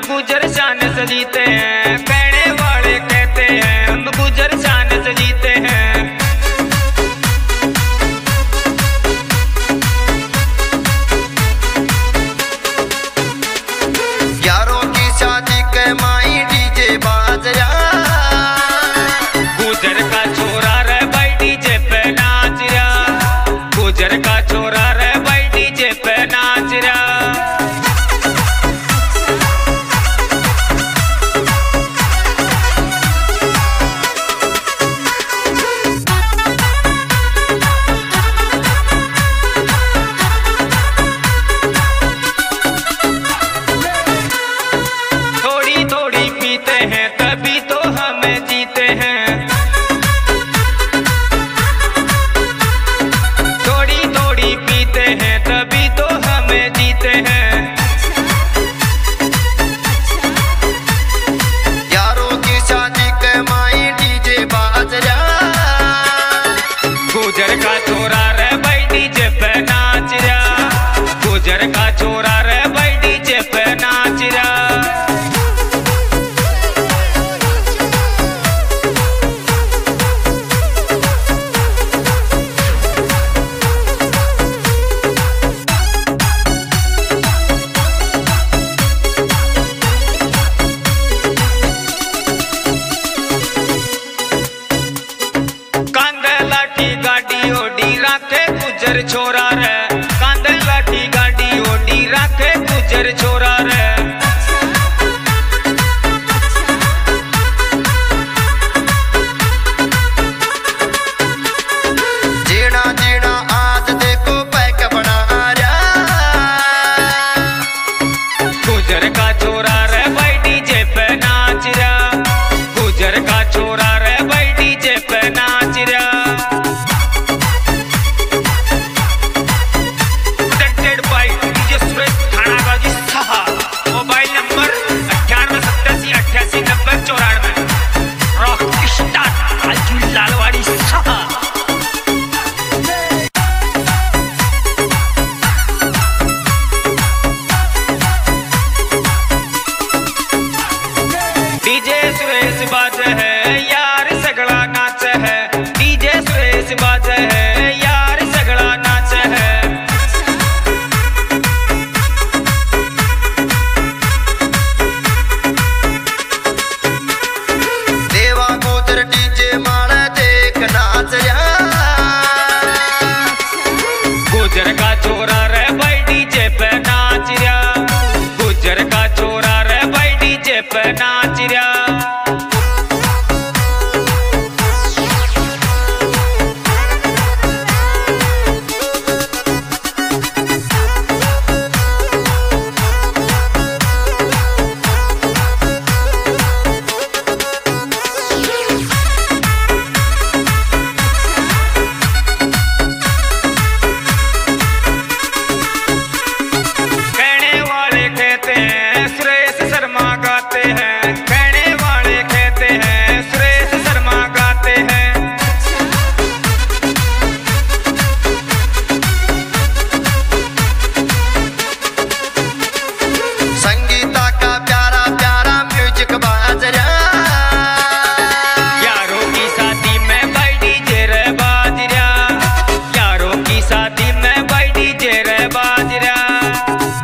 गुजर शान से जीते हैं, कहने वाले कहते हैं हम गुजर शान से जीते हैं। यारों की शादी के माई डीजे बाज रहा, गुजर का छोरा रे भाई डीजे पे नाच रहा, गुजर का छोरा रे भाई डीजे पे नाच रहा। थोड़ी थोड़ी पीते हैं तभी तो हमें जीते हैं, थोड़ी थोड़ी पीते हैं तभी तो हमें जीते हैं। यारों की शादी के माई डीजे बाज रहा, गुजर का छोरा रे भाई डीजे पे नाच रहा, गुजर का छोरा रे भाई डीजे पे नाच रहा। कांधे लाठी गाड़ी ओडी राखे गुजर छोरा रे, कांधे लाठी गाड़ी ओडी राखे गुजर छोरा रे। जीना जीना आज देखो पैक बना रहा, गुजर का छोरा रे भाई डीजे पे नाच रहा, गुजर का छोरा रे भाई डीजे पे नाच रहा। Presented by DJ Suresh Thanagazi sahib, mobile number 9887889094, rock star Raju Lalwadi sahib. DJ Suresh बाज है यार सगड़ा नाच है, डीजे सुरेश बाज है यार सगड़ा नाच है। देवा गुजर डीजे माला देख नाच रहा, गुजर का छोरा रे भाई डीजे पे नाच रहा, गुजर का छोरा रे भाई डीजे पे नाच